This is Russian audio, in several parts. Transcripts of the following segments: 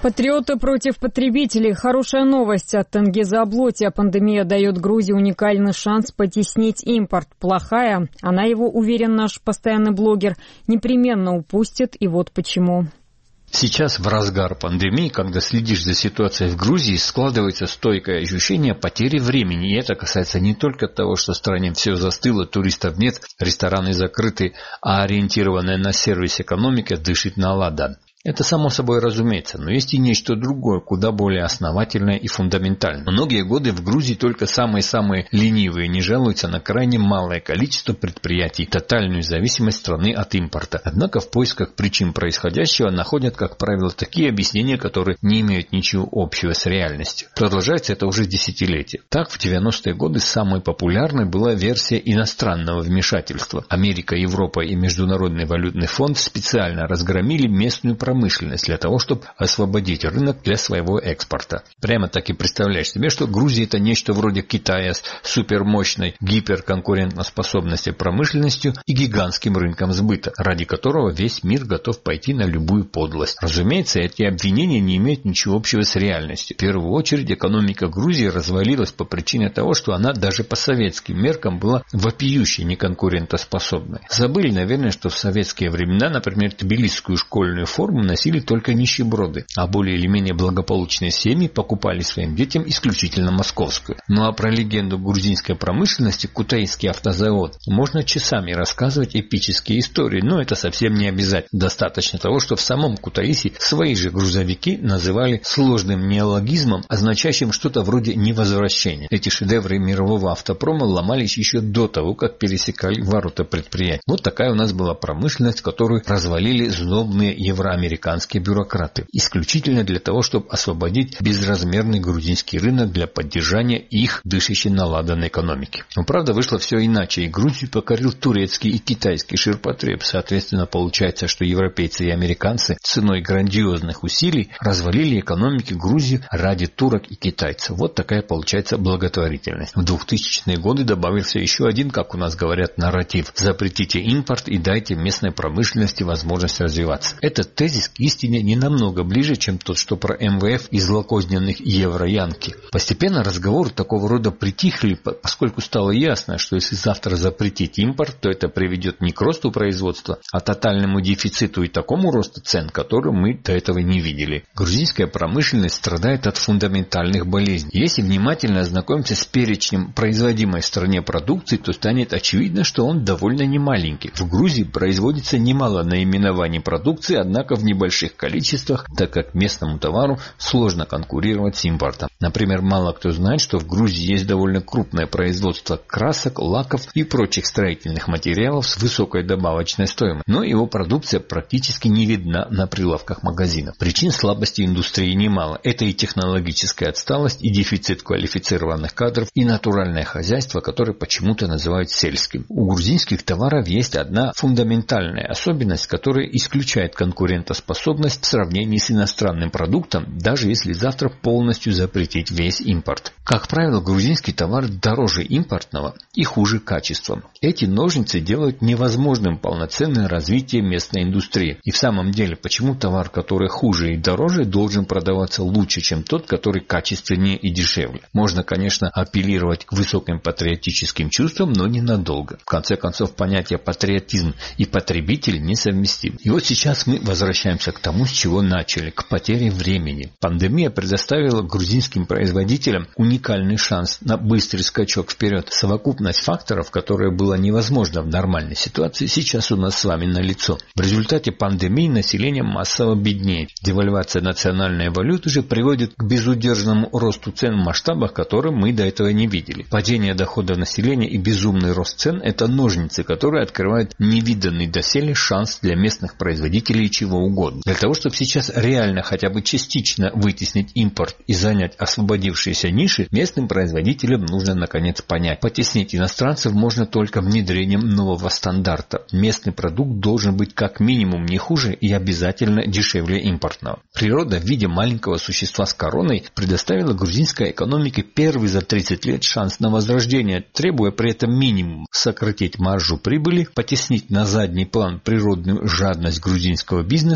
Патриоты против потребителей. Хорошая новость от Тенгиза Аблотия. Пандемия дает Грузии уникальный шанс потеснить импорт. Плохая, она его, уверен наш постоянный блогер, непременно упустит. И вот почему. Сейчас, в разгар пандемии, когда следишь за ситуацией в Грузии, складывается стойкое ощущение потери времени. И это касается не только того, что в стране все застыло, туристов нет, рестораны закрыты, а ориентированная на сервис экономика дышит на ладан. Это само собой разумеется, но есть и нечто другое, куда более основательное и фундаментальное. Многие годы в Грузии только самые-самые ленивые не жалуются на крайне малое количество предприятий, тотальную зависимость страны от импорта. Однако в поисках причин происходящего находят, как правило, такие объяснения, которые не имеют ничего общего с реальностью. Продолжается это уже десятилетия. Так, в 90-е годы самой популярной была версия иностранного вмешательства. Америка, Европа и Международный валютный фонд специально разгромили местную промышленность для того, чтобы освободить рынок для своего экспорта. Прямо так и представляешь себе, что Грузия — это нечто вроде Китая с супермощной гиперконкурентоспособностью промышленностью и гигантским рынком сбыта, ради которого весь мир готов пойти на любую подлость. Разумеется, эти обвинения не имеют ничего общего с реальностью. В первую очередь, экономика Грузии развалилась по причине того, что она даже по советским меркам была вопиюще неконкурентоспособной. Забыли, наверное, что в советские времена, например, тбилисскую школьную форму носили только нищеброды, а более или менее благополучные семьи покупали своим детям исключительно московскую. Ну а про легенду грузинской промышленности Кутаисский автозавод можно часами рассказывать эпические истории, но это совсем не обязательно. Достаточно того, что в самом Кутаиси свои же грузовики называли сложным неологизмом, означающим что-то вроде невозвращения. Эти шедевры мирового автопрома ломались еще до того, как пересекали ворота предприятий. Вот такая у нас была промышленность, которую развалили злобные евроамериканские бюрократы, исключительно для того, чтобы освободить безразмерный грузинский рынок для поддержания их дышащей на ладан экономики. Но правда вышло все иначе, и Грузию покорил турецкий и китайский ширпотреб. Соответственно, получается, что европейцы и американцы ценой грандиозных усилий развалили экономики Грузии ради турок и китайцев. Вот такая получается благотворительность. В 2000-е годы добавился еще один, как у нас говорят, нарратив: запретите импорт и дайте местной промышленности возможность развиваться. Этот тезис к истине не намного ближе, чем тот, что про МВФ и злокозненных евро-янки. Постепенно разговоры такого рода притихли, поскольку стало ясно, что если завтра запретить импорт, то это приведет не к росту производства, а тотальному дефициту и такому росту цен, который мы до этого не видели. Грузинская промышленность страдает от фундаментальных болезней. Если внимательно ознакомиться с перечнем производимой в стране продукции, то станет очевидно, что он довольно немаленький. В Грузии производится немало наименований продукции, однако в небольших количествах, так как местному товару сложно конкурировать с импортом. Например, мало кто знает, что в Грузии есть довольно крупное производство красок, лаков и прочих строительных материалов с высокой добавочной стоимостью, но его продукция практически не видна на прилавках магазинов. Причин слабости индустрии немало. Это и технологическая отсталость, и дефицит квалифицированных кадров, и натуральное хозяйство, которое почему-то называют сельским. У грузинских товаров есть одна фундаментальная особенность, которая исключает конкурентоспособность в сравнении с иностранным продуктом, даже если завтра полностью запретить весь импорт. Как правило, грузинский товар дороже импортного и хуже качеством. Эти ножницы делают невозможным полноценное развитие местной индустрии. И в самом деле, почему товар, который хуже и дороже, должен продаваться лучше, чем тот, который качественнее и дешевле? Можно, конечно, апеллировать к высоким патриотическим чувствам, но ненадолго. В конце концов, понятия патриотизм и потребитель несовместимы. И вот сейчас мы возвращаемся к тому, с чего начали, к потере времени. Пандемия предоставила грузинским производителям уникальный шанс на быстрый скачок вперед. Совокупность факторов, которая была невозможна в нормальной ситуации, сейчас у нас с вами налицо. В результате пандемии население массово беднеет. Девальвация национальной валюты же приводит к безудержному росту цен в масштабах, которые мы до этого не видели. Падение доходов населения и безумный рост цен – это ножницы, которые открывают невиданный доселе шанс для местных производителей чего угодно. Для того, чтобы сейчас реально хотя бы частично вытеснить импорт и занять освободившиеся ниши, местным производителям нужно наконец понять: потеснить иностранцев можно только внедрением нового стандарта. Местный продукт должен быть как минимум не хуже и обязательно дешевле импортного. Природа в виде маленького существа с короной предоставила грузинской экономике первый за 30 лет шанс на возрождение, требуя при этом минимум сократить маржу прибыли, потеснить на задний план природную жадность грузинского бизнеса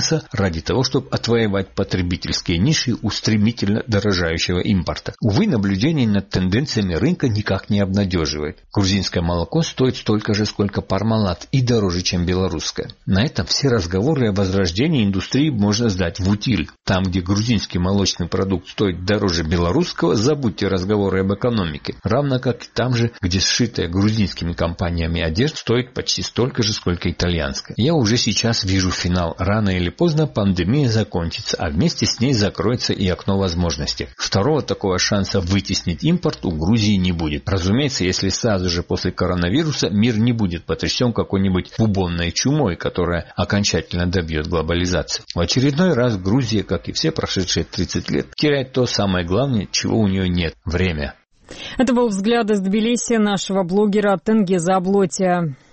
шанса ради того, чтобы отвоевать потребительские ниши у стремительно дорожающего импорта. Увы, наблюдение над тенденциями рынка никак не обнадеживает. Грузинское молоко стоит столько же, сколько Пармалат, и дороже, чем белорусское. На этом все разговоры о возрождении индустрии можно сдать в утиль. Там, где грузинский молочный продукт стоит дороже белорусского, забудьте разговоры об экономике. Равно как и там же, где сшитая грузинскими компаниями одежда стоит почти столько же, сколько итальянская. Я уже сейчас вижу финал. Рано или поздно пандемия закончится, а вместе с ней закроется и окно возможностей. Второго такого шанса вытеснить импорт у Грузии не будет. Разумеется, если сразу же после коронавируса мир не будет потрясен какой-нибудь бубонной чумой, которая окончательно добьет глобализации. В очередной раз Грузия, как и все прошедшие 30 лет, теряет то самое главное, чего у нее нет – время. Это был взгляд из Тбилиси нашего блогера Тенгиза Аблотия.